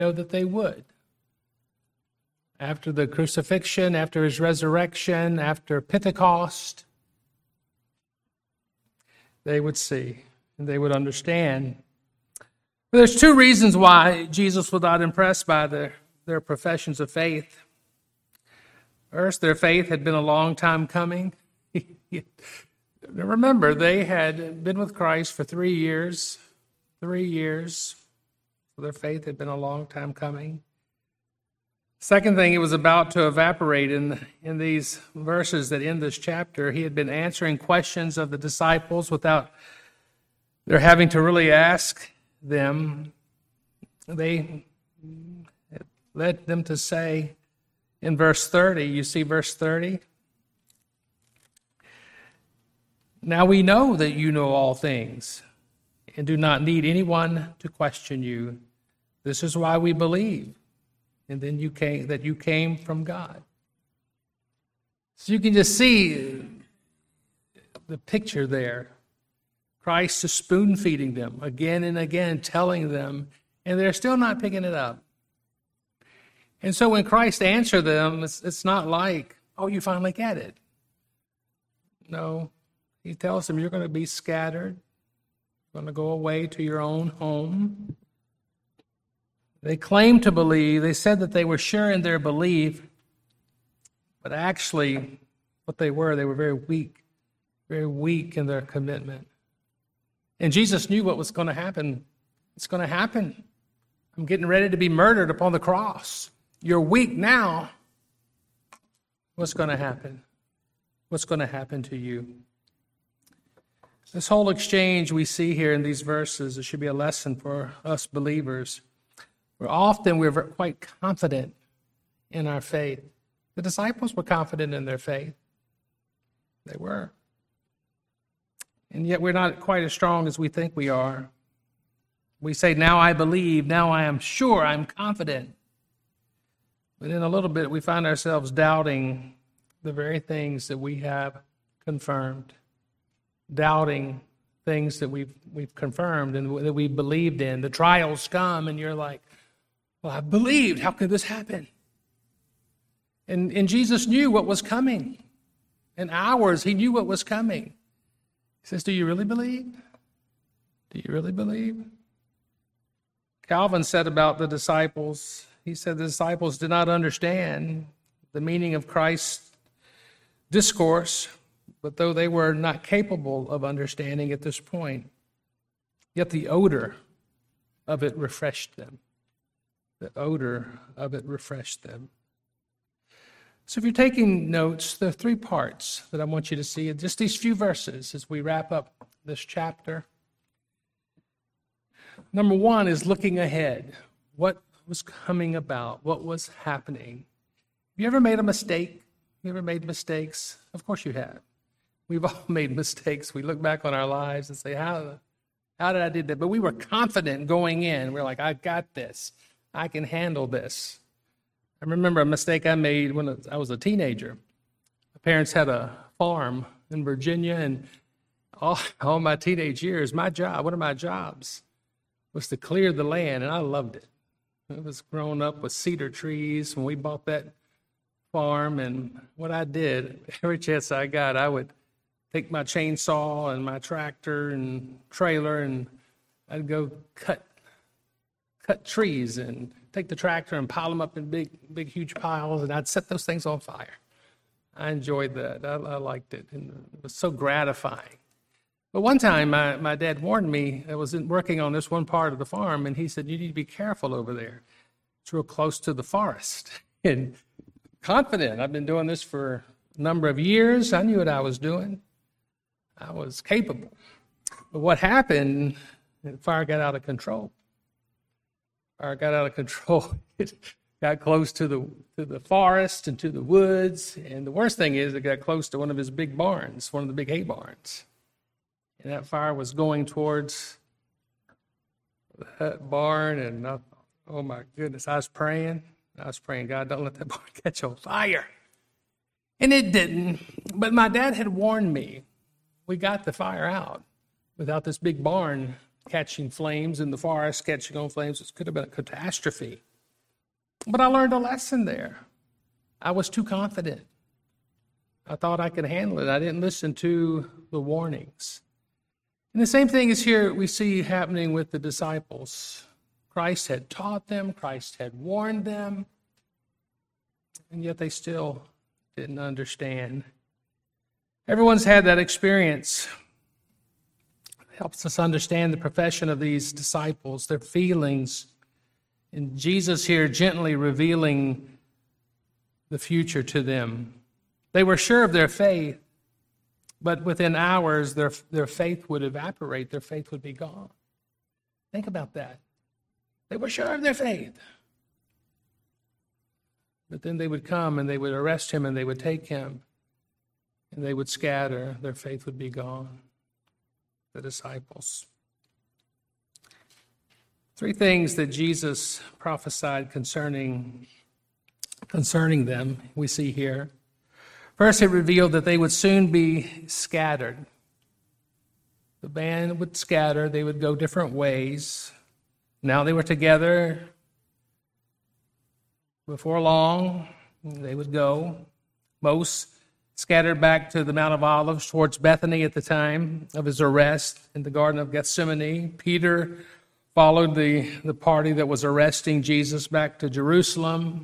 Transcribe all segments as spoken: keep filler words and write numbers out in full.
know that they would. After the crucifixion, after his resurrection, after Pentecost, they would see and they would understand. But there's two reasons why Jesus was not impressed by their, their professions of faith. First, their faith had been a long time coming. Remember, they had been with Christ for three years. Three years. So their faith had been a long time coming. Second thing, it was about to evaporate in, in these verses that end this chapter. He had been answering questions of the disciples without their having to really ask them. They led them to say in verse thirty, you see verse thirty? Now we know that you know all things and do not need anyone to question you. This is why we believe. And then you came, that you came from God. So you can just see the picture there. Christ is spoon feeding them again and again, telling them, and they're still not picking it up. And so when Christ answered them, it's, it's not like, oh, you finally get it. No, he tells them you're going to be scattered, you're going to go away to your own home. They claimed to believe. They said that they were sure in their belief, but actually what they were, they were very weak, very weak in their commitment. And Jesus knew what was going to happen. It's going to happen. I'm getting ready to be murdered upon the cross. You're weak now. What's going to happen? What's going to happen to you? This whole exchange we see here in these verses, it should be a lesson for us believers. Where often we're quite confident in our faith. The disciples were confident in their faith. They were. And yet we're not quite as strong as we think we are. We say, now I believe, now I am sure, I'm confident. But in a little bit, we find ourselves doubting the very things that we have confirmed. Doubting things that we've, we've confirmed and that we believed in. The trials come and you're like, well, I believed. How could this happen? And, and Jesus knew what was coming. In hours, he knew what was coming. He says, do you really believe? Do you really believe? Calvin said about the disciples, he said the disciples did not understand the meaning of Christ's discourse, but though they were not capable of understanding at this point, yet the odor of it refreshed them. The odor of it refreshed them. So if you're taking notes, there are three parts that I want you to see in just these few verses as we wrap up this chapter. Number one is looking ahead. What was coming about? What was happening? Have you ever made a mistake? You ever made mistakes? Of course you have. We've all made mistakes. We look back on our lives and say, how, how did I do that? But we were confident going in. We're like, I got this. I can handle this. I remember a mistake I made when I was a teenager. My parents had a farm in Virginia, and all, all my teenage years, my job, one of my jobs, was to clear the land, and I loved it. I was growing up with cedar trees when we bought that farm, and what I did, every chance I got, I would take my chainsaw and my tractor and trailer, and I'd go cut cut trees and take the tractor and pile them up in big, big, huge piles, and I'd set those things on fire. I enjoyed that. I, I liked it, and it was so gratifying. But one time, my, my dad warned me. I was in, working on this one part of the farm, and he said, you need to be careful over there. It's real close to the forest. And confident. I've been doing this for a number of years. I knew what I was doing. I was capable. But what happened, the fire got out of control. Fire got out of control. It got close to the to the forest and to the woods. And the worst thing is it got close to one of his big barns, one of the big hay barns. And that fire was going towards that barn. And I, oh my goodness, I was praying. I was praying, God, don't let that barn catch on fire. And it didn't. But my dad had warned me. We got the fire out without this big barn catching flames and the forest catching on flames. It could have been a catastrophe. But I learned a lesson there. I was too confident. I thought I could handle it. I didn't listen to the warnings. And the same thing is here we see happening with the disciples. Christ had taught them, Christ had warned them, and yet they still didn't understand. Everyone's had that experience. It helps us understand the profession of these disciples, their feelings, and Jesus here gently revealing the future to them. They were sure of their faith, but within hours their, their faith would evaporate, their faith would be gone. Think about that. They were sure of their faith. But then they would come and they would arrest him and they would take him and they would scatter. Their faith would be gone. The disciples. Three things that Jesus prophesied concerning, concerning them we see here. First, it revealed that they would soon be scattered. The band would scatter. They would go different ways. Now they were together. Before long, they would go. Most scattered back to the Mount of Olives towards Bethany at the time of his arrest in the Garden of Gethsemane. Peter followed the, the party that was arresting Jesus back to Jerusalem.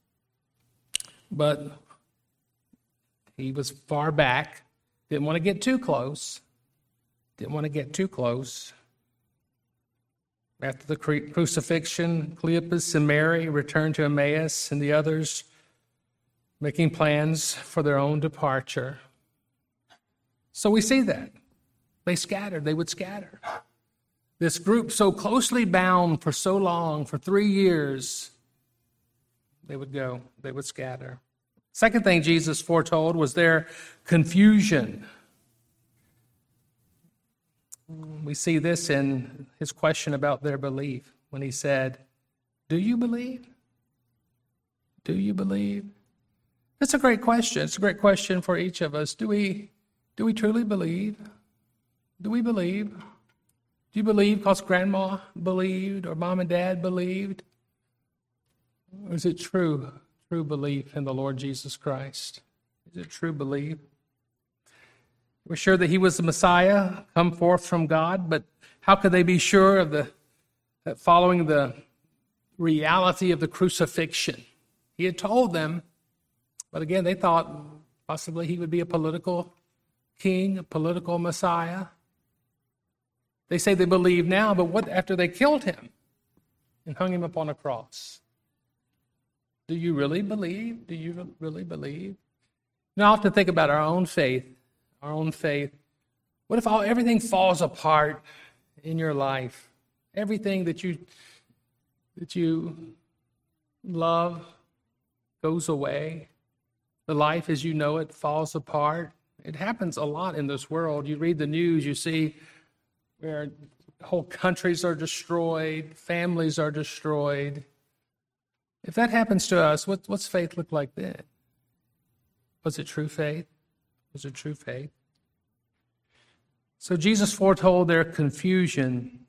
But he was far back. Didn't want to get too close. Didn't want to get too close. After the crucifixion, Cleopas and Mary returned to Emmaus, and the others making plans for their own departure. So we see that. They scattered. They would scatter. This group so closely bound for so long, for three years, they would go. They would scatter. Second thing Jesus foretold was their confusion. We see this in his question about their belief when he said, "Do you believe? Do you believe?" That's a great question. It's a great question for each of us. Do we, do we truly believe? Do we believe? Do you believe because grandma believed or mom and dad believed? Or is it true, true belief in the Lord Jesus Christ? Is it true belief? We're sure that he was the Messiah, come forth from God, but how could they be sure of the that following the reality of the crucifixion? He had told them, but again, they thought possibly he would be a political king, a political Messiah. They say they believe now, but what after they killed him and hung him upon a cross? Do you really believe? Do you really believe? Now I often think about our own faith. Our own faith. What if all everything falls apart in your life? Everything that you that you love goes away. The life as you know it falls apart. It happens a lot in this world. You read the news, you see where whole countries are destroyed, families are destroyed. If that happens to us, what, what's faith look like then? Was it true faith? Was it true faith? So Jesus foretold their confusion.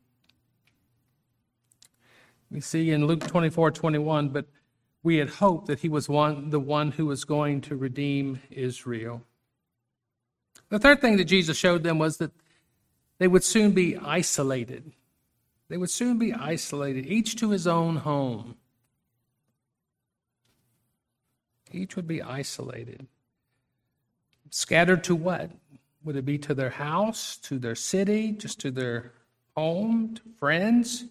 We see in Luke twenty-four twenty-one, but we had hoped that he was one, the one who was going to redeem Israel. The third thing that Jesus showed them was that they would soon be isolated. They would soon be isolated, each to his own home. Each would be isolated. Scattered to what? Would it be to their house, to their city, just to their home, to friends?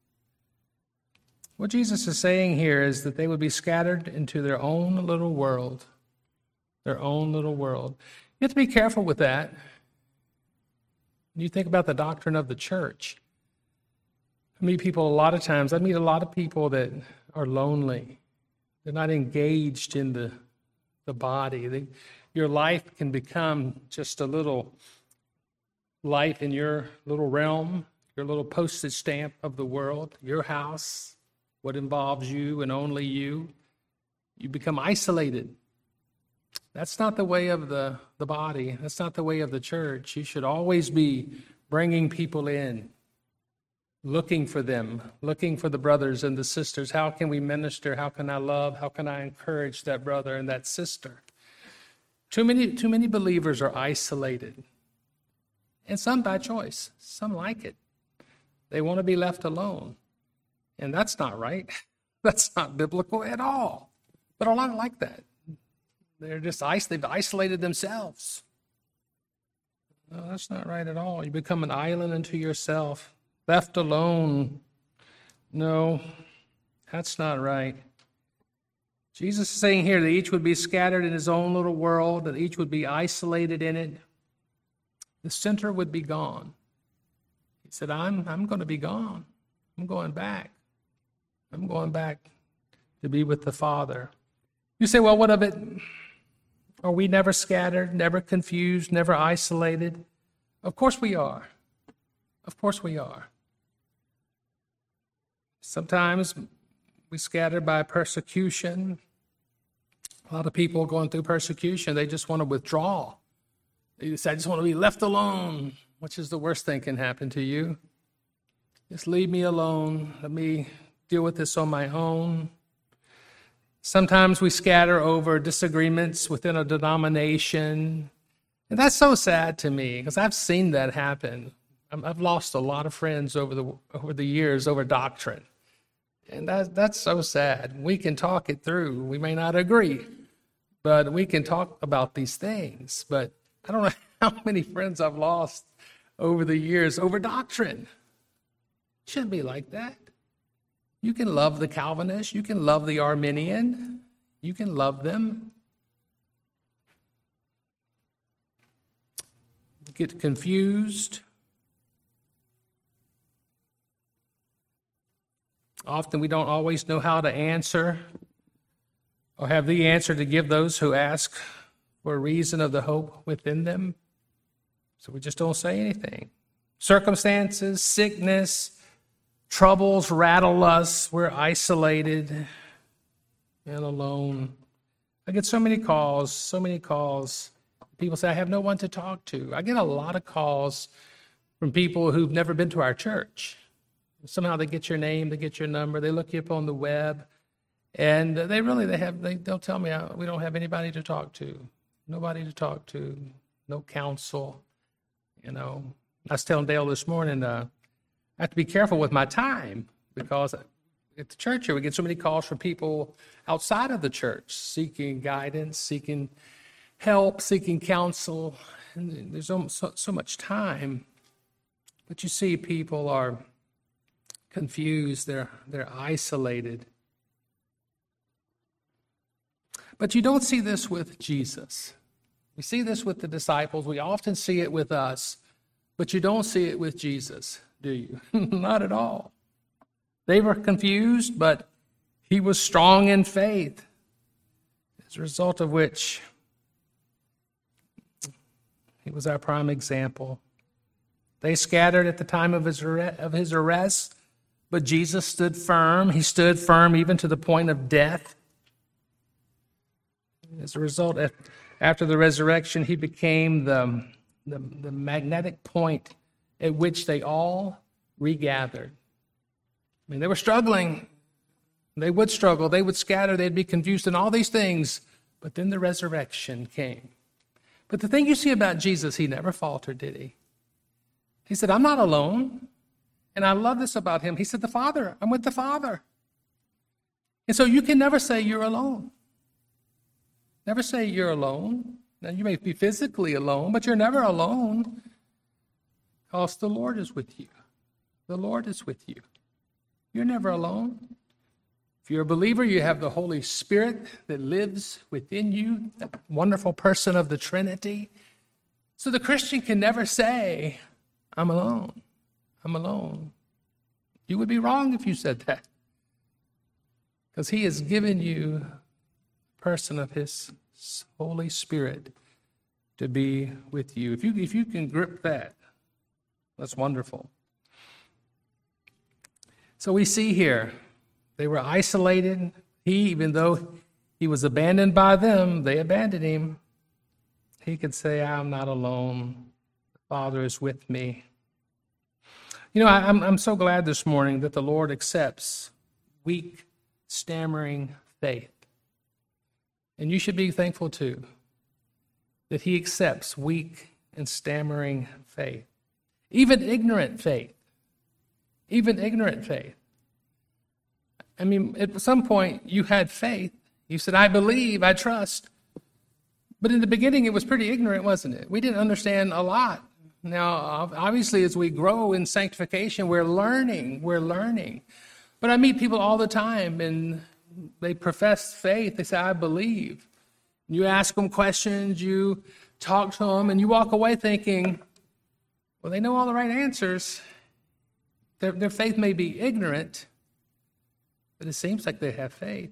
What Jesus is saying here is that they would be scattered into their own little world, their own little world. You have to be careful with that. When you think about the doctrine of the church, I meet people a lot of times, I meet a lot of people that are lonely. They're not engaged in the, the body. They, your life can become just a little life in your little realm, your little postage stamp of the world, your house, what involves you and only you. You become isolated. That's not the way of the, the body. That's not the way of the church. You should always be bringing people in. looking for them, looking for the brothers and the sisters. How can we minister? How can I love? How can I encourage that brother and that sister? Too many, too many believers are isolated, and some by choice. Some like it. They want to be left alone, and that's not right. That's not biblical at all. But a lot like that. They're just they've isolated themselves. No, that's not right at all. You become an island unto yourself, left alone. No, that's not right. Jesus is saying here that each would be scattered in his own little world, that each would be isolated in it. The center would be gone. He said, I'm, I'm going to be gone. I'm going back. I'm going back to be with the Father. You say, well, what of it? Are we never scattered, never confused, never isolated? Of course we are. Of course we are. Sometimes we scatter by persecution. A lot of people going through persecution, they just want to withdraw. They say, I just want to be left alone, which is the worst thing can happen to you. Just leave me alone. Let me deal with this on my own. Sometimes we scatter over disagreements within a denomination. And that's so sad to me, because I've seen that happen. I've lost a lot of friends over the over the years over doctrine. And that, that's so sad. We can talk it through. We may not agree, but we can talk about these things. But I don't know how many friends I've lost over the years over doctrine. It shouldn't be like that. You can love the Calvinist. You can love the Arminian. You can love them. Get confused. Often we don't always know how to answer or have the answer to give those who ask for a reason of the hope within them. So we just don't say anything. Circumstances, sickness, troubles rattle us. We're isolated and alone. I get so many calls, so many calls. People say, I have no one to talk to. I get a lot of calls from people who've never been to our church. Somehow they get your name, they get your number, they look you up on the web, and they really, they have, they, they'll tell me, oh, we don't have anybody to talk to, nobody to talk to, no counsel, you know. I was telling Dale this morning, uh, I have to be careful with my time, because at the church here, we get so many calls from people outside of the church, seeking guidance, seeking help, seeking counsel, and there's so, so, so much time. But you see, people are confused, they're they're isolated. But you don't see this with Jesus. We see this with the disciples. We often see it with us, but you don't see it with Jesus, do you? Not at all. They were confused, but he was strong in faith, as a result of which he was our prime example. They scattered at the time of his of his arrest, but Jesus stood firm. He stood firm even to the point of death. As a result, after the resurrection, he became the, the, the magnetic point at which they all regathered. I mean, they were struggling. They would struggle. They would scatter. They'd be confused and all these things. But then the resurrection came. But the thing you see about Jesus, he never faltered, did he? He said, I'm not alone. And I love this about him. He said, the Father, I'm with the Father. And so you can never say you're alone. Never say you're alone. Now, you may be physically alone, but you're never alone, because the Lord is with you. The Lord is with you. You're never alone. If you're a believer, you have the Holy Spirit that lives within you, that wonderful person of the Trinity. So the Christian can never say, I'm alone. I'm alone. You would be wrong if you said that, because he has given you a person of his Holy Spirit to be with you. If you if you can grip that, that's wonderful. So we see here, they were isolated. He, even though he was abandoned by them, they abandoned him. He could say, I'm not alone. The Father is with me. You know, I, I'm, I'm so glad this morning that the Lord accepts weak, stammering faith. And you should be thankful too that he accepts weak and stammering faith. Even ignorant faith. Even ignorant faith. I mean, at some point you had faith. You said, I believe, I trust. But in the beginning it was pretty ignorant, wasn't it? We didn't understand a lot. Now, obviously, as we grow in sanctification, we're learning, we're learning. But I meet people all the time, and they profess faith. They say, I believe. You ask them questions, you talk to them, and you walk away thinking, well, they know all the right answers. Their, their faith may be ignorant, but it seems like they have faith.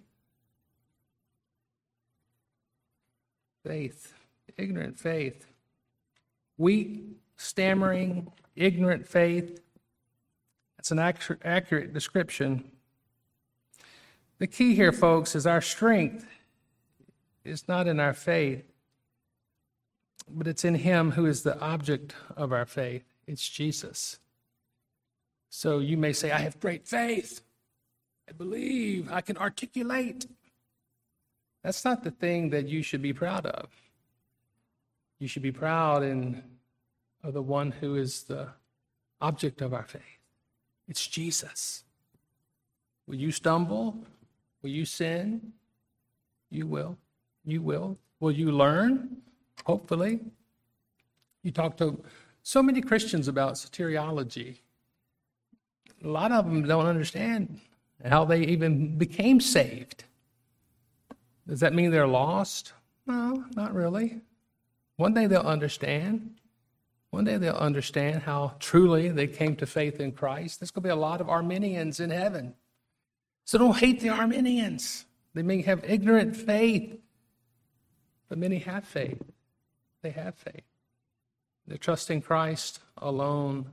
Faith, ignorant faith. Weak, stammering, ignorant faith. That's an accurate, accurate description. The key here, folks, is our strength is not in our faith, but it's in him who is the object of our faith. It's Jesus. So you may say, I have great faith. I believe. I can articulate. That's not the thing that you should be proud of. You should be proud in of the one who is the object of our faith. It's Jesus. Will you stumble? Will you sin? You will. You will. Will you learn? Hopefully. You talk to so many Christians about soteriology. A lot of them don't understand how they even became saved. Does that mean they're lost? No, not really. One day they'll understand. One day they'll understand how truly they came to faith in Christ. There's going to be a lot of Arminians in heaven. So don't hate the Arminians. They may have ignorant faith, but many have faith. They have faith. They're trusting Christ alone.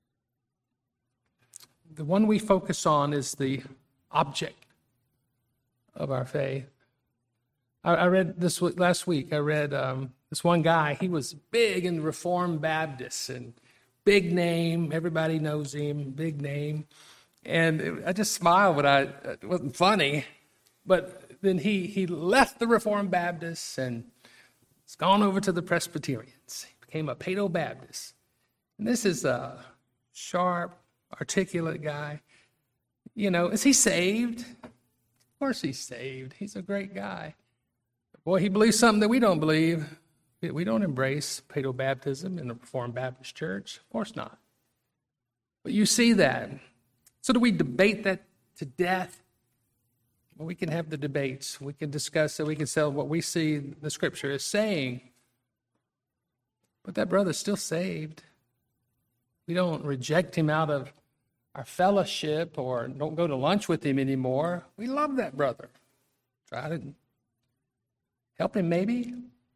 The one we focus on is the object of our faith. I, I read this last week. I read um, this one guy. He was big in the Reformed Baptists and big name. Everybody knows him. Big name. And it, I just smiled when I. It wasn't funny, but then he he left the Reformed Baptists and has gone over to the Presbyterians. He became a Paedo-Baptist. And this is a sharp, articulate guy. You know, is he saved? Of course he's saved. He's a great guy. Boy, he believes something that we don't believe. We don't embrace Paedo-Baptism in the Reformed Baptist Church. Of course not. But you see that. So do we debate that to death? Well, we can have the debates. We can discuss it. We can say what we see the Scripture is saying. But that brother's still saved. We don't reject him out of our fellowship or don't go to lunch with him anymore. We love that brother. Try to help him maybe.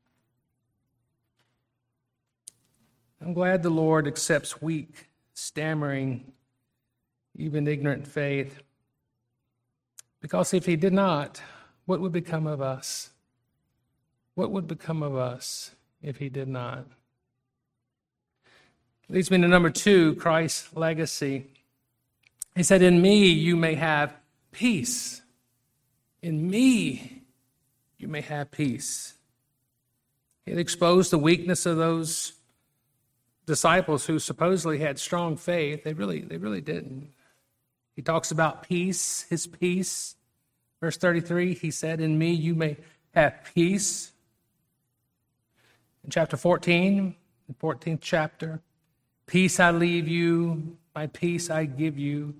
I'm glad the Lord accepts weak, stammering, even ignorant faith. Because if he did not, what would become of us? What would become of us if he did not? Leads me to number two, Christ's legacy. He said, in me you may have peace. In me you may have peace. He had exposed the weakness of those disciples who supposedly had strong faith. They really, they really didn't. He talks about peace, his peace. Verse thirty-three, he said, in me you may have peace. In chapter fourteen, the fourteenth chapter, peace I leave you, my peace I give you.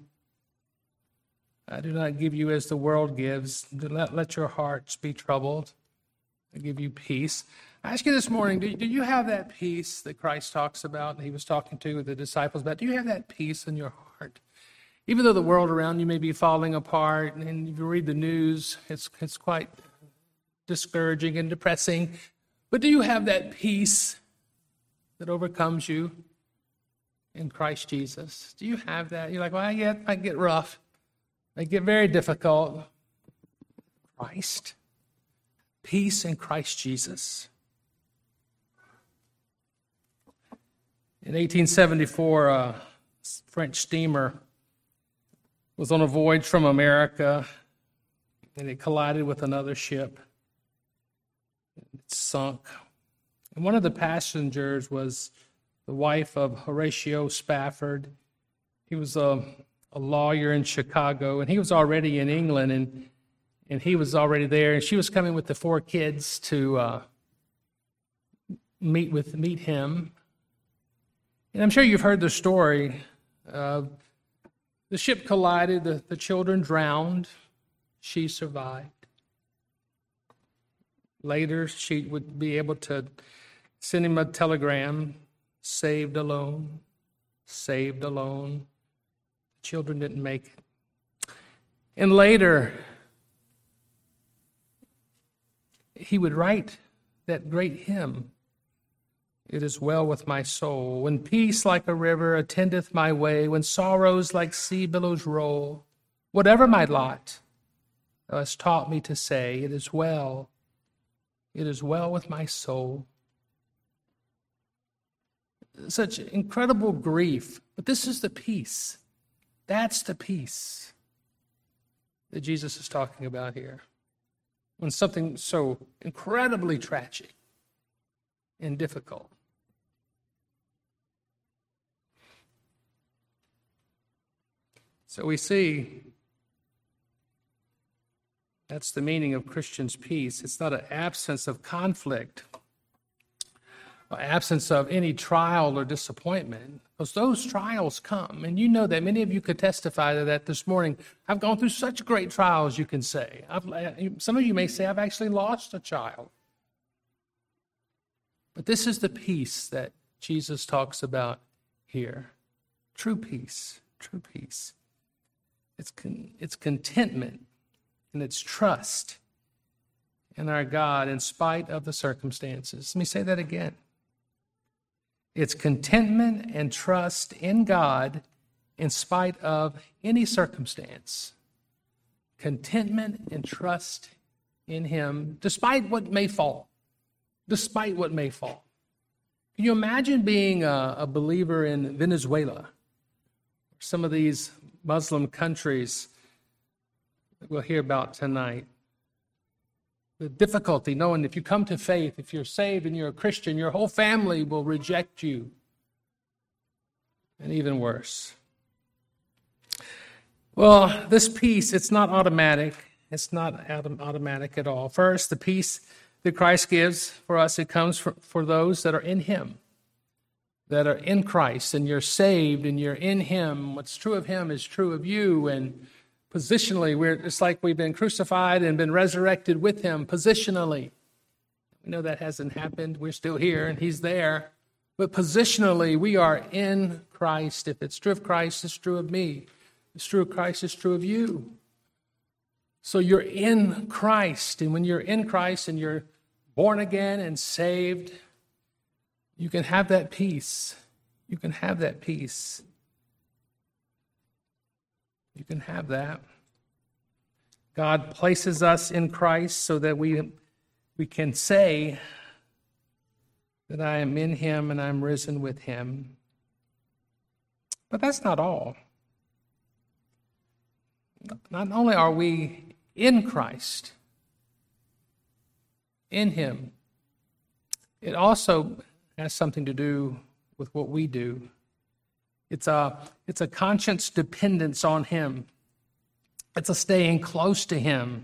I do not give you as the world gives. Do not let your hearts be troubled. I give you peace. I ask you this morning, do, do you have that peace that Christ talks about and he was talking to the disciples about? Do you have that peace in your heart? Even though the world around you may be falling apart, and if you read the news, it's it's quite discouraging and depressing. But do you have that peace that overcomes you in Christ Jesus? Do you have that? You're like, well, yeah, it might get rough. It might get very difficult. Christ. Peace in Christ Jesus. In eighteen seventy-four, uh, French steamer was on a voyage from America, and it collided with another ship. It sunk. And one of the passengers was the wife of Horatio Spafford. He was a, a lawyer in Chicago, and he was already in England, and, and he was already there, and she was coming with the four kids to uh, meet with meet him. And I'm sure you've heard the story. Uh, the ship collided, the, the children drowned, she survived. Later, she would be able to send him a telegram, saved alone, saved alone. The children didn't make it. And later, he would write that great hymn, "It is well with my soul, when peace like a river attendeth my way, when sorrows like sea billows roll. Whatever my lot, thou hast taught me to say, it is well, it is well with my soul." Such incredible grief, but this is the peace. That's the peace that Jesus is talking about here. When something so incredibly tragic and difficult. So we see that's the meaning of Christian's peace. It's not an absence of conflict, or absence of any trial or disappointment, because those trials come. And you know that many of you could testify to that this morning. I've gone through such great trials, you can say. I've, some of you may say, I've actually lost a child. But this is the peace that Jesus talks about here. True peace, true peace. It's con- it's contentment and it's trust in our God in spite of the circumstances. Let me say that again. It's contentment and trust in God in spite of any circumstance. Contentment and trust in Him despite what may fall. Despite what may fall. Can you imagine being a, a believer in Venezuela? Some of these Muslim countries that we'll hear about tonight. The difficulty knowing if you come to faith, if you're saved and you're a Christian, your whole family will reject you. And even worse. Well, this peace, it's not automatic. It's not automatic at all. First, the peace that Christ gives for us, it comes for, for those that are in Him, that are in Christ, and you're saved and you're in Him. What's true of Him is true of you. And positionally, we're it's like we've been crucified and been resurrected with Him positionally. We know that hasn't happened. We're still here and He's there. But positionally, we are in Christ. If it's true of Christ, it's true of me. If it's true of Christ, it's true of you. So you're in Christ. And when you're in Christ and you're born again and saved, you can have that peace. You can have that peace. You can have that. God places us in Christ so that we, we can say that I am in Him and I'm risen with Him. But that's not all. Not only are we in Christ, in Him, it also has something to do with what we do. It's a, it's a conscious dependence on Him. It's a staying close to Him.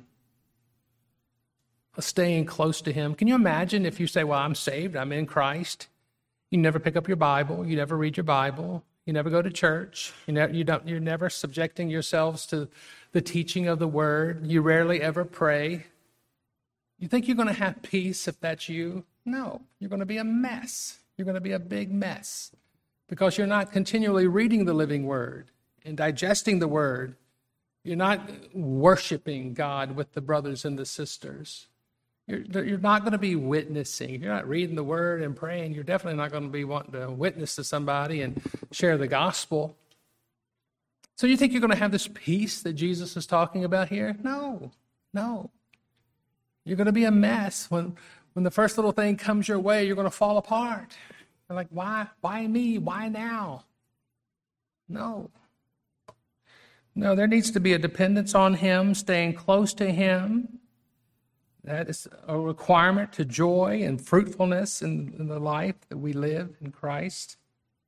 A staying close to Him. Can you imagine if you say, well, I'm saved, I'm in Christ. You never pick up your Bible. You never read your Bible. You never go to church. You never, you don't, you're never subjecting yourselves to the teaching of the Word. You rarely ever pray. You think you're going to have peace if that's you? No, you're going to be a mess. You're going to be a big mess because you're not continually reading the living Word and digesting the Word. You're not worshiping God with the brothers and the sisters. You're, you're not going to be witnessing. If you're not reading the Word and praying, you're definitely not going to be wanting to witness to somebody and share the gospel. So you think you're going to have this peace that Jesus is talking about here? No, no. You're going to be a mess. When, when the first little thing comes your way, you're going to fall apart. You're like, why? Why me? Why now? No. No, there needs to be a dependence on him, staying close to him. That is a requirement to joy and fruitfulness in, in the life that we live in Christ.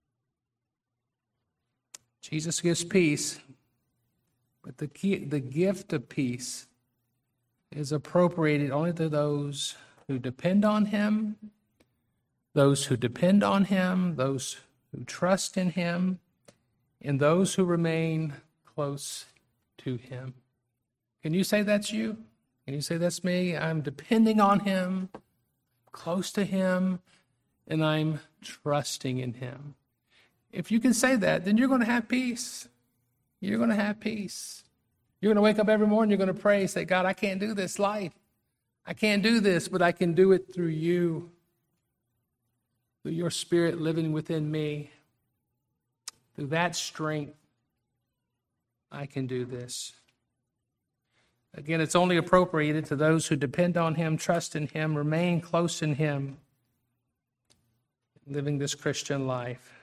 Jesus gives peace, but the key, the gift of peace is appropriated only to those who depend on him, those who depend on him, those who trust in him, and those who remain close to him. Can you say that's you? Can you say that's me? I'm depending on him, close to him, and I'm trusting in him. If you can say that, then you're going to have peace. You're going to have peace. You're going to wake up every morning, you're going to pray, say, God, I can't do this life. I can't do this, but I can do it through you, through your spirit living within me. Through that strength, I can do this. Again, it's only appropriated to those who depend on him, trust in him, remain close in him, living this Christian life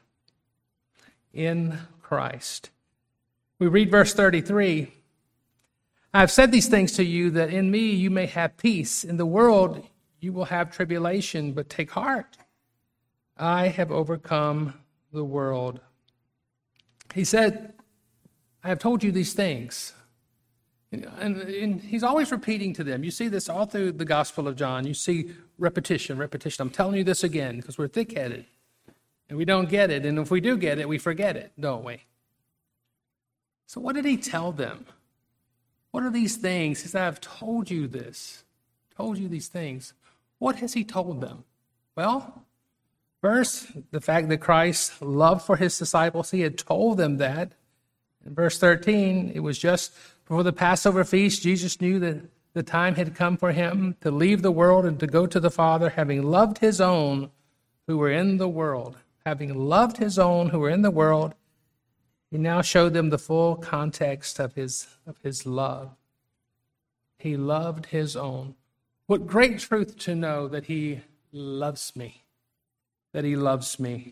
in Christ. We read verse thirty-three. I have said these things to you that in me you may have peace. In the world you will have tribulation, but take heart. I have overcome the world. He said, I have told you these things. And, and he's always repeating to them. You see this all through the Gospel of John. You see repetition, repetition. I'm telling you this again because we're thick-headed. And we don't get it. And if we do get it, we forget it, don't we? So what did he tell them? What are these things? He said, I've told you this. Told you these things. What has he told them? Well, first, the fact that Christ's love for his disciples, he had told them that. In verse thirteen, it was just before the Passover feast, Jesus knew that the time had come for him to leave the world and to go to the Father, having loved his own who were in the world. Having loved his own who were in the world, he now showed them the full context of his, of his love. He loved his own. What great truth to know that he loves me. That he loves me.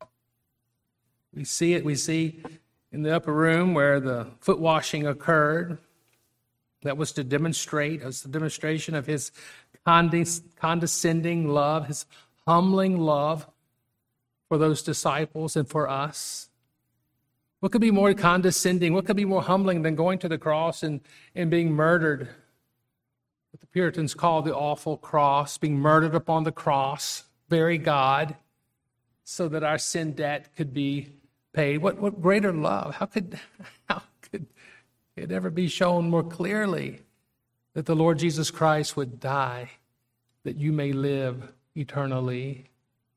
We see it, we see in the upper room where the foot washing occurred. That was to demonstrate, as a demonstration of his condescending love, his humbling love for those disciples and for us. What could be more condescending, what could be more humbling than going to the cross and, and being murdered? What the Puritans call the awful cross, being murdered upon the cross, very God, so that our sin debt could be paid. What what greater love? How could how could it ever be shown more clearly that the Lord Jesus Christ would die that you may live eternally?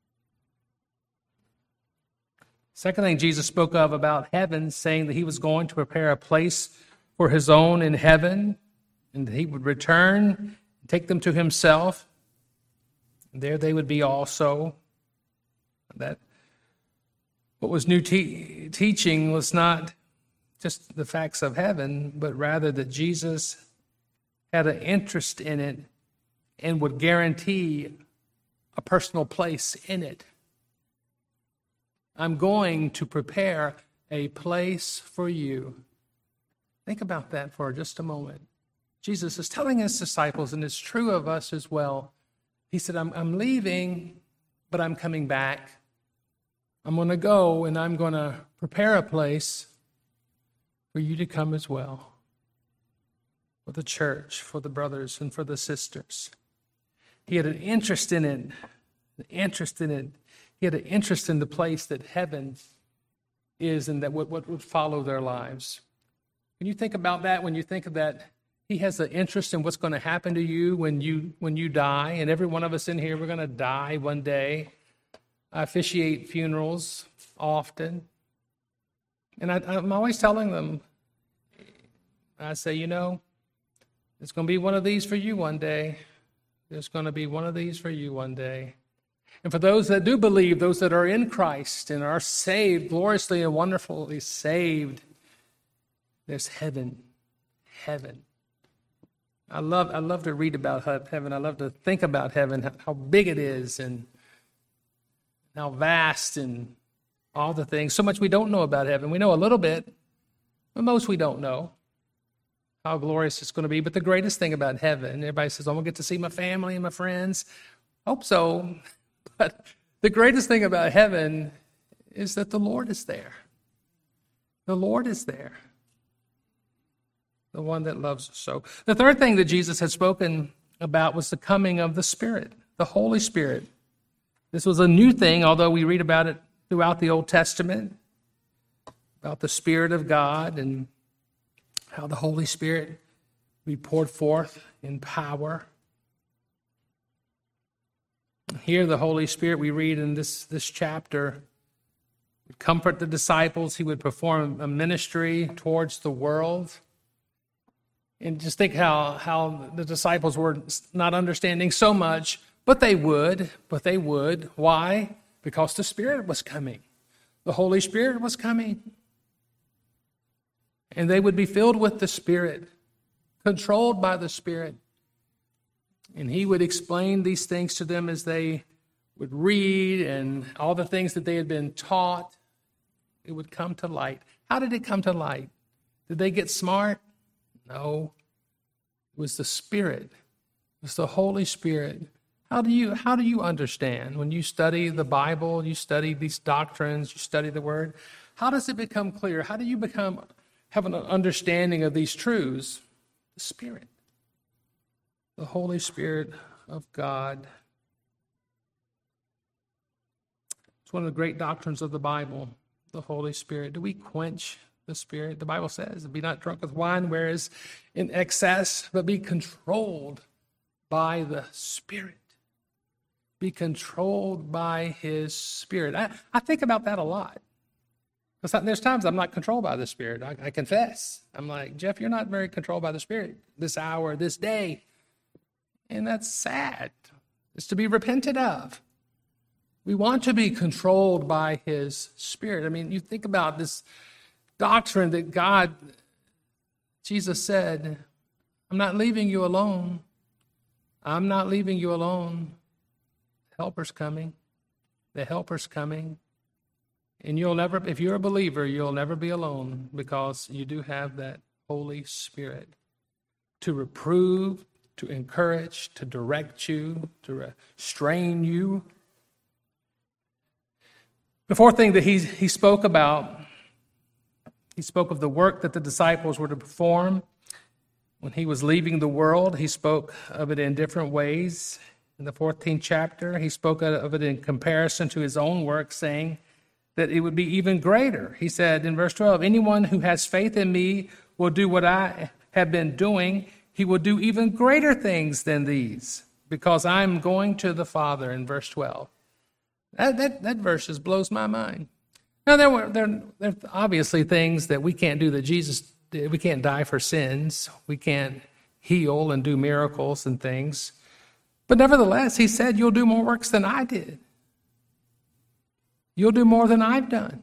Second thing Jesus spoke of about heaven, saying that he was going to prepare a place for his own in heaven, and that he would return and take them to himself. And there they would be also. That what was new te- teaching was not just the facts of heaven, but rather that Jesus had an interest in it and would guarantee a personal place in it. I'm going to prepare a place for you. Think about that for just a moment. Jesus is telling his disciples, and it's true of us as well. He said, I'm, I'm leaving, but I'm coming back. I'm going to go, and I'm going to prepare a place for you to come as well. For the church, for the brothers, and for the sisters. He had an interest in it, an interest in it. He had an interest in the place that heaven is and that what, what would follow their lives. When you think about that, when you think of that, he has an interest in what's going to happen to you when you when you die. And every one of us in here, we're going to die one day. I officiate funerals often. And I, I'm always telling them, I say, you know, it's going to be one of these for you one day. There's going to be one of these for you one day. And for those that do believe, those that are in Christ and are saved, gloriously and wonderfully saved, there's heaven. Heaven. I love I love to read about heaven. I love to think about heaven, how big it is and how vast and all the things. So much we don't know about heaven. We know a little bit, but most we don't know how glorious it's going to be. But the greatest thing about heaven, everybody says, I'm going to get to see my family and my friends. Hope so. But the greatest thing about heaven is that the Lord is there. The Lord is there. The one that loves us so. The third thing that Jesus had spoken about was the coming of the Spirit, the Holy Spirit. This was a new thing, although we read about it throughout the Old Testament, about the Spirit of God and how the Holy Spirit be poured forth in power. Here, the Holy Spirit, we read in this, this chapter, would comfort the disciples. He would perform a ministry towards the world. And just think how, how the disciples were not understanding so much, but they would, but they would. Why? Because the Spirit was coming. The Holy Spirit was coming. And they would be filled with the Spirit, controlled by the Spirit. And he would explain these things to them as they would read, and all the things that they had been taught, it would come to light. How did it come to light? Did they get smart? No. It was the Spirit. It was the Holy Spirit. How do you how do you understand when you study the Bible, you study these doctrines, you study the Word? How does it become clear? How do you become have an understanding of these truths? The Spirit. The Holy Spirit of God. It's one of the great doctrines of the Bible, the Holy Spirit. Do we quench the Spirit? The Bible says, be not drunk with wine, whereas in excess, but be controlled by the Spirit. Be controlled by His Spirit. I, I think about that a lot. Because there's times I'm not controlled by the Spirit. I, I confess. I'm like, Jeff, you're not very controlled by the Spirit this hour, this day. And that's sad. It's to be repented of. We want to be controlled by His Spirit. I mean, you think about this doctrine that God, Jesus said, I'm not leaving you alone. I'm not leaving you alone. The Helper's coming. The Helper's coming. And you'll never, if you're a believer, you'll never be alone because you do have that Holy Spirit to reprove, to encourage, to direct you, to restrain you. The fourth thing that he, he spoke about, he spoke of the work that the disciples were to perform. When he was leaving the world, he spoke of it in different ways. In the fourteenth chapter, he spoke of it in comparison to his own work, saying that it would be even greater. He said in verse twelve, anyone who has faith in me will do what I have been doing. He will do even greater things than these, because I'm going to the Father, in verse twelve. That, that, that verse just blows my mind. Now, there were there, there are obviously things that we can't do that Jesus did. We can't die for sins. We can't heal and do miracles and things. But nevertheless, he said, you'll do more works than I did. You'll do more than I've done.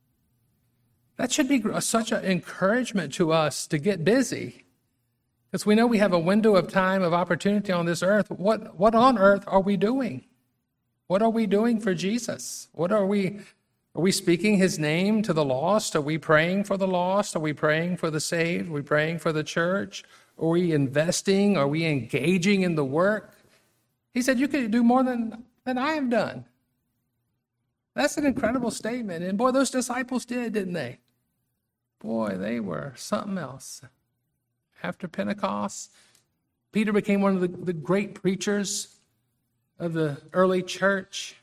That should be such an encouragement to us to get busy. Because we know we have a window of time of opportunity on this earth. What, what on earth are we doing? What are we doing for Jesus? What are we, are we speaking his name to the lost? Are we praying for the lost? Are we praying for the saved? Are we praying for the church? Are we investing? Are we engaging in the work? He said, you could do more than, than I have done. That's an incredible statement. And boy, those disciples did, didn't they? Boy, they were something else. After Pentecost, Peter became one of the, the great preachers of the early church.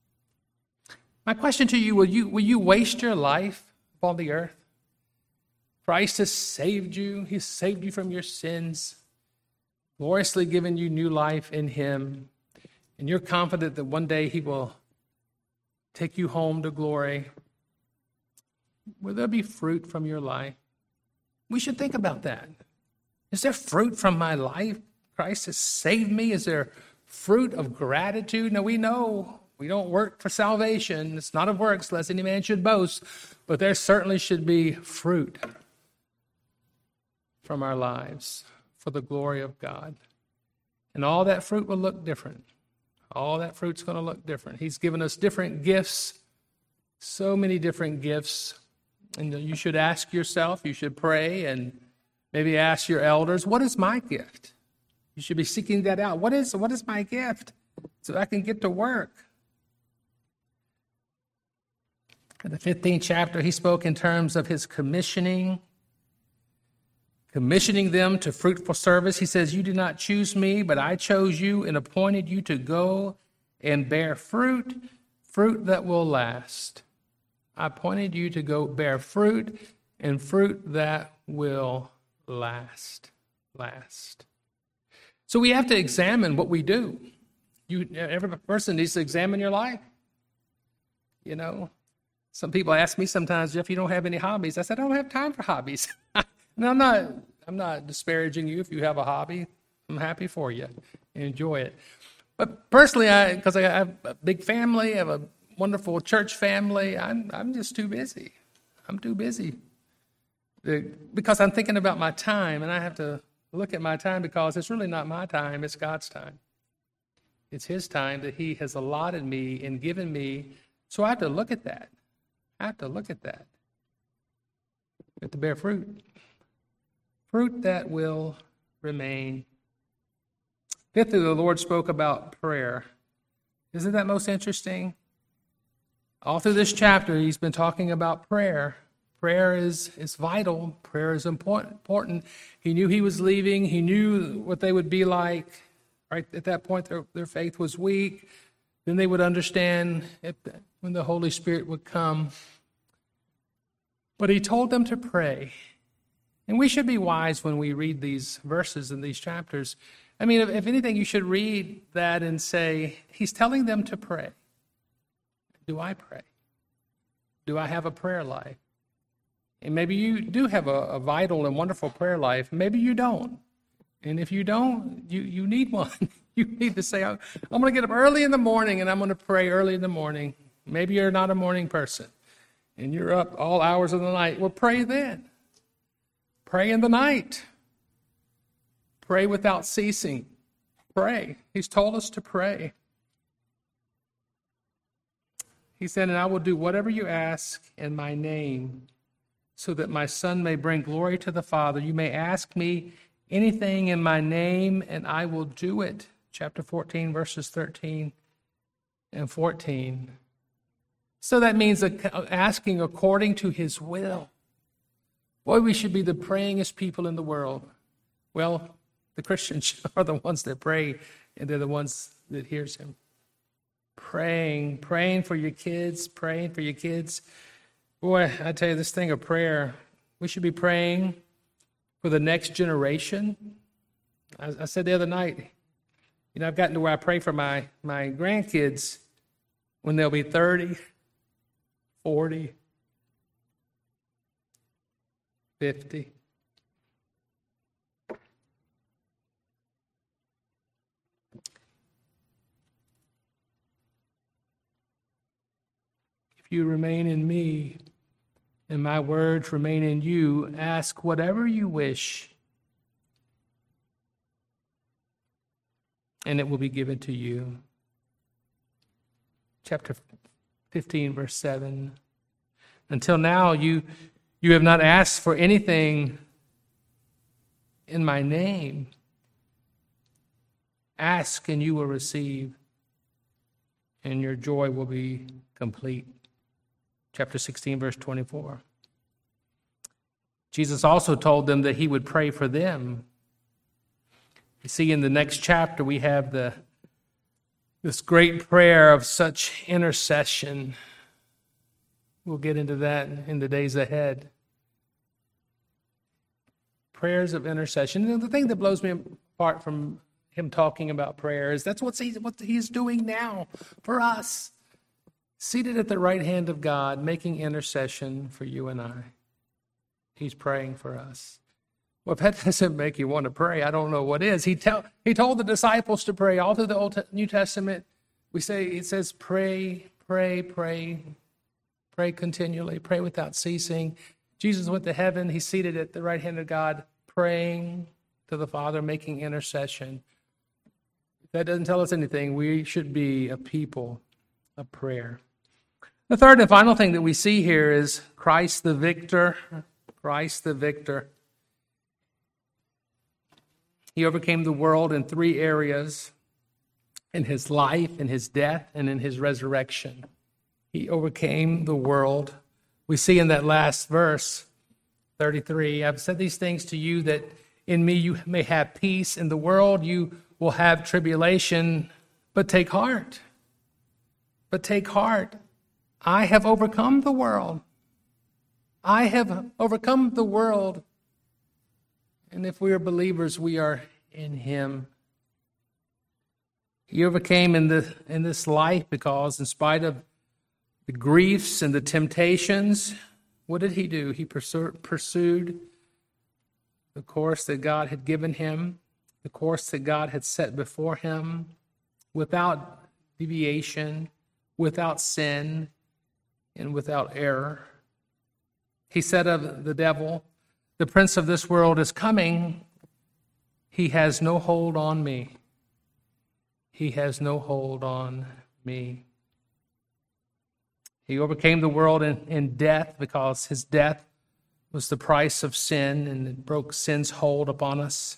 My question to you, will you, will you waste your life upon the earth? Christ has saved you. He's saved you from your sins, gloriously given you new life in him. And you're confident that one day he will take you home to glory. Will there be fruit from your life? We should think about that. Is there fruit from my life? Christ has saved me. Is there fruit of gratitude? Now, we know we don't work for salvation. It's not of works, lest any man should boast. But there certainly should be fruit from our lives for the glory of God. And all that fruit will look different. All that fruit's going to look different. He's given us different gifts, So many different gifts. And you should ask yourself, you should pray and maybe ask your elders, what is my gift? You should be seeking that out. What is, what is my gift? So I can get to work. In the fifteenth chapter, he spoke in terms of his commissioning, commissioning them to fruitful service. He says, you did not choose me, but I chose you and appointed you to go and bear fruit, fruit that will last. I appointed you to go bear fruit, and fruit that will last. Last. So we have to examine what we do. You, every person needs to examine your life. You know, some people ask me sometimes, Jeff, you don't have any hobbies. I said, I don't have time for hobbies. And I'm not, I'm not disparaging you if you have a hobby. I'm happy for you. Enjoy it. But personally, I because I have a big family, I have a wonderful church family, I'm I'm just too busy. I'm too busy. Because I'm thinking about my time, and I have to look at my time because it's really not my time, it's God's time. It's his time that he has allotted me and given me. So I have to look at that. I have to look at that. I have to bear fruit. Fruit that will remain. Fifthly, the Lord spoke about prayer. Isn't that most interesting? All through this chapter, he's been talking about prayer. Prayer is, is vital. Prayer is important, important. He knew he was leaving. He knew what they would be like. Right at that point, their, their faith was weak. Then they would understand if, when the Holy Spirit would come. But he told them to pray. And we should be wise when we read these verses in these chapters. I mean, if, if anything, you should read that and say, he's telling them to pray. Do I pray? Do I have a prayer life? And maybe you do have a, a vital and wonderful prayer life. Maybe you don't. And if you don't, you, you need one. You need to say, I'm going to get up early in the morning and I'm going to pray early in the morning. Maybe you're not a morning person and you're up all hours of the night. Well, pray then. Pray in the night. Pray without ceasing. Pray. He's told us to pray. He said, and I will do whatever you ask in my name, so that my Son may bring glory to the Father. You may ask me anything in my name, and I will do it. Chapter fourteen, verses thirteen and fourteen. So that means asking according to his will. Boy, we should be the prayingest people in the world. Well, the Christians are the ones that pray, and they're the ones that hears him. Praying, praying for your kids, praying for your kids. Boy, I tell you, this thing of prayer, we should be praying for the next generation. I, I said the other night, you know, I've gotten to where I pray for my, my grandkids when they'll be thirty, forty, fifty. If you remain in me, and my words remain in you, ask whatever you wish, and it will be given to you. Chapter fifteen, verse seven. Until now, you, you have not asked for anything in my name. Ask, and you will receive, and your joy will be complete. Chapter sixteen, verse twenty-four. Jesus also told them that he would pray for them. You see, in the next chapter, we have the this great prayer of such intercession. We'll get into that in the days ahead. Prayers of intercession. And the thing that blows me apart from him talking about prayer is that's what he's, what he's doing now for us. Seated at the right hand of God, making intercession for you and I. He's praying for us. Well, if that doesn't make you want to pray, I don't know what is. He tell he told the disciples to pray. All through the Old New Testament, we say it says pray, pray, pray, pray continually, pray without ceasing. Jesus went to heaven. He's seated at the right hand of God, praying to the Father, making intercession. If that doesn't tell us anything, we should be a people of prayer. The third and final thing that we see here is Christ the victor. Christ the victor. He overcame the world in three areas: in his life, in his death, and in his resurrection. He overcame the world. We see in that last verse, thirty-three, I've said these things to you that in me you may have peace. In the world you will have tribulation, but take heart. But take heart. I have overcome the world. I have overcome the world. And if we are believers, we are in him. He overcame in the in this life because in spite of the griefs and the temptations, what did he do? He pursued, pursued the course that God had given him, the course that God had set before him, without deviation, without sin, and without error. He said of the devil, "The prince of this world is coming. He has no hold on me. He has no hold on me." He overcame the world in, in death because his death was the price of sin, and it broke sin's hold upon us.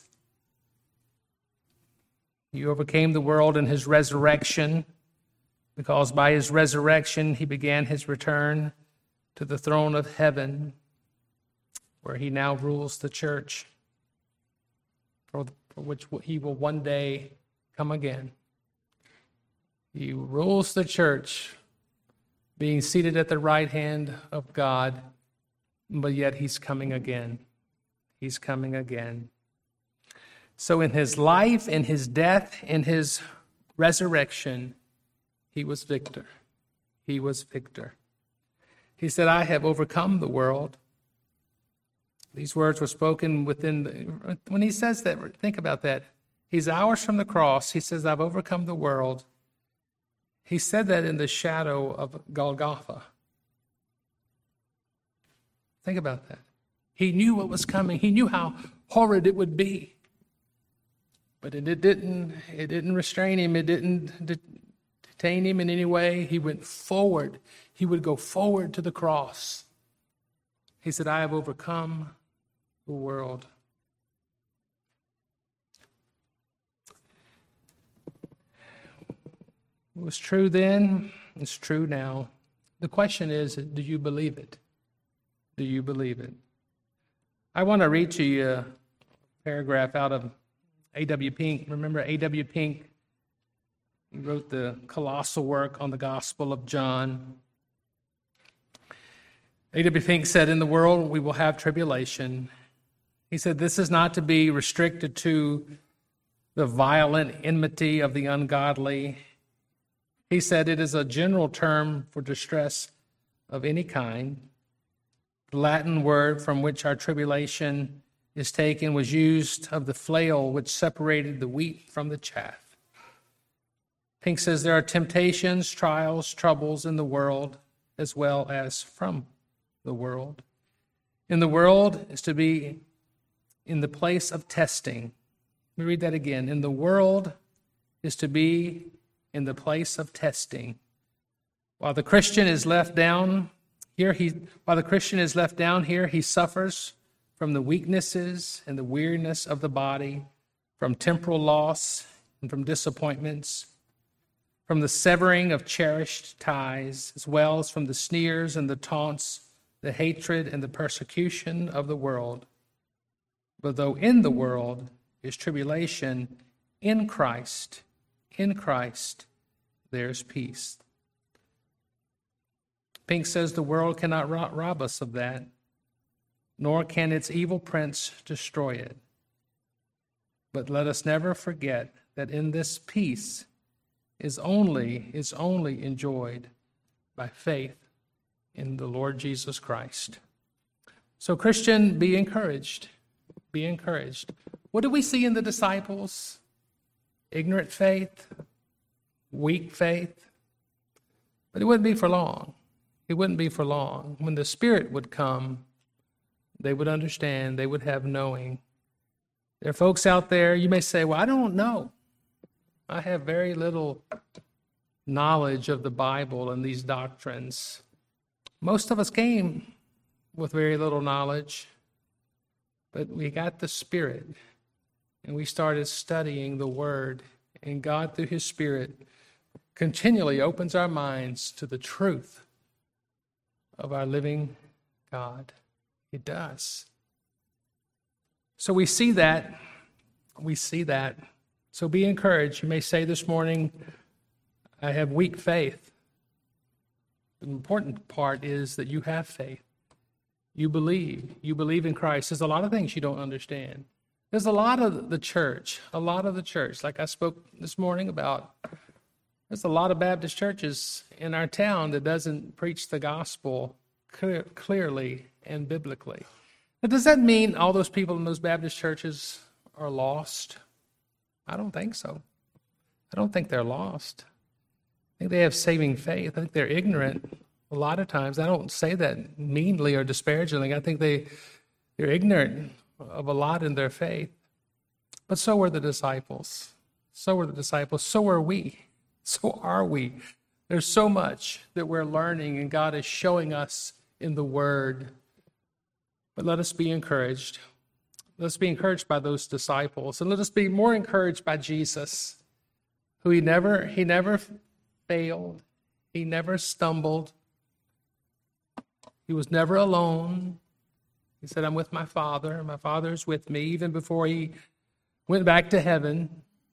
He overcame the world in his resurrection because by his resurrection he began his return to the throne of heaven, where he now rules the church, for, for which he will one day come again. He rules the church, being seated at the right hand of God, but yet he's coming again. He's coming again. So in his life, in his death, in his resurrection, he was victor. He was victor. He said, "I have overcome the world." These words were spoken within, the, when he says that, think about that. He's hours from the cross. He says, "I've overcome the world." He said that in the shadow of Golgotha. Think about that. He knew what was coming. He knew how horrid it would be. But it, it didn't it didn't restrain him. It didn't detain him in any way. He went forward. He would go forward to the cross. He said, "I have overcome the world." It was true then. It's true now. The question is, do you believe it? Do you believe it? I want to read to you a paragraph out of A W Pink. Remember A W Pink? He wrote the colossal work on the Gospel of John. A W Pink said, "In the world we will have tribulation." He said, "This is not to be restricted to the violent enmity of the ungodly." He said, "It is a general term for distress of any kind. The Latin word from which our tribulation is taken was used of the flail which separated the wheat from the chaff." Pink says there are temptations, trials, troubles in the world as well as from the world. In the world is to be in the place of testing. Let me read that again. In the world is to be in the place of testing. While the Christian is left down here, he while the Christian is left down here, he suffers from the weaknesses and the weariness of the body, from temporal loss and from disappointments, from the severing of cherished ties, as well as from the sneers and the taunts, the hatred and the persecution of the world. But though in the world is tribulation, in Christ, in Christ, there's peace. Pink says the world cannot rob us of that, nor can its evil prince destroy it. But let us never forget that in this peace is only, is only enjoyed by faith in the Lord Jesus Christ. So, Christian, be encouraged. Be encouraged. What do we see in the disciples? Ignorant faith, weak faith. But it wouldn't be for long. It wouldn't be for long. When the Spirit would come, they would understand, they would have knowing. There are folks out there, you may say, well, I don't know. I have very little knowledge of the Bible and these doctrines. Most of us came with very little knowledge, but we got the Spirit, and we started studying the Word, and God, through His Spirit, continually opens our minds to the truth of our living God. He does. So we see that. We see that. So be encouraged. You may say this morning, I have weak faith. The important part is that you have faith. You believe. You believe in Christ. There's a lot of things you don't understand. There's a lot of the church, a lot of the church, like I spoke this morning about. There's a lot of Baptist churches in our town that doesn't preach the gospel clear, clearly and biblically. Now, does that mean all those people in those Baptist churches are lost? I don't think so. I don't think they're lost. I think they have saving faith. I think they're ignorant a lot of times. I don't say that meanly or disparagingly. I think they, they're ignorant of a lot in their faith. But so were the disciples. So were the disciples. So are we. So are we. There's so much that we're learning, and God is showing us in the Word. But let us be encouraged. Let us be encouraged by those disciples, and let us be more encouraged by Jesus, who he never, he never failed. He never stumbled. He was never alone. He said, I'm with my Father, and my Father is with me, even before he went back to heaven,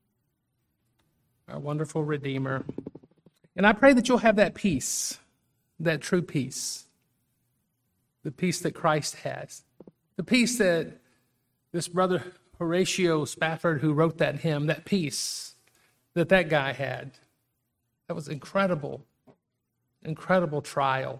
our wonderful Redeemer. And I pray that you'll have that peace, that true peace, the peace that Christ has, the peace that this brother Horatio Spafford, who wrote that hymn, that peace that that guy had. That was incredible, incredible trial.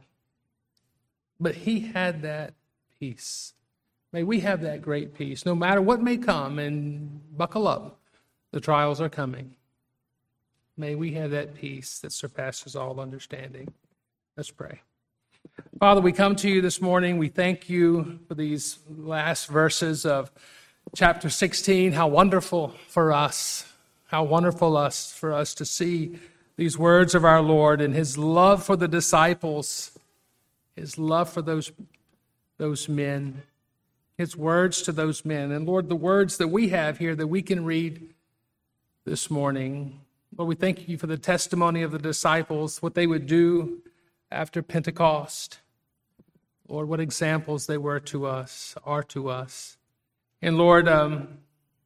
But he had that peace. May we have that great peace, no matter what may come, and buckle up, the trials are coming. May we have that peace that surpasses all understanding. Let's pray. Father, we come to you this morning. We thank you for these last verses of chapter sixteen. How wonderful for us, how wonderful us for us to see these words of our Lord and his love for the disciples, his love for those, those men, his words to those men. And Lord, the words that we have here that we can read this morning. Lord, we thank you for the testimony of the disciples, what they would do after Pentecost. Lord, what examples they were to us, are to us. And Lord, um,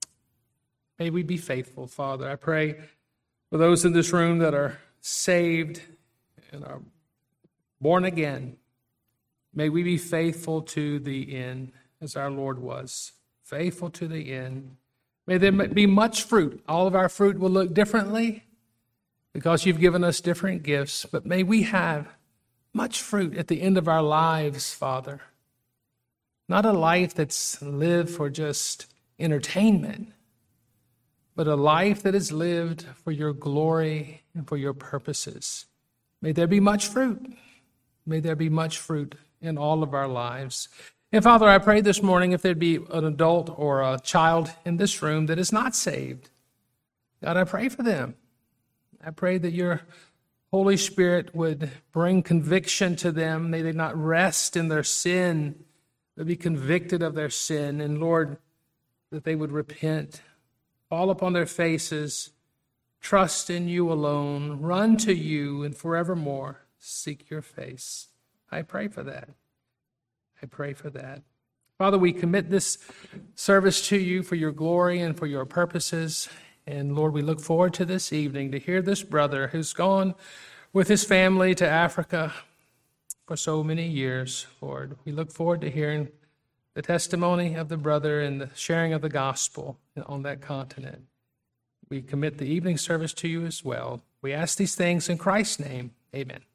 may we be faithful, Father. I pray for those in this room that are saved and are born again. May we be faithful to the end, as our Lord was, faithful to the end. May there be much fruit. All of our fruit will look differently because you've given us different gifts, but may we have much fruit at the end of our lives, Father. Not a life that's lived for just entertainment, but a life that is lived for your glory and for your purposes. May there be much fruit. May there be much fruit in all of our lives. And Father, I pray this morning if there'd be an adult or a child in this room that is not saved, God, I pray for them. I pray that your Holy Spirit would bring conviction to them. May they not rest in their sin, but be convicted of their sin. And Lord, that they would repent, fall upon their faces, trust in you alone, run to you, and forevermore seek your face. I pray for that. I pray for that. Father, we commit this service to you for your glory and for your purposes. And Lord, we look forward to this evening to hear this brother who's gone with his family to Africa for so many years, Lord. We look forward to hearing the testimony of the brother and the sharing of the gospel on that continent. We commit the evening service to you as well. We ask these things in Christ's name. Amen.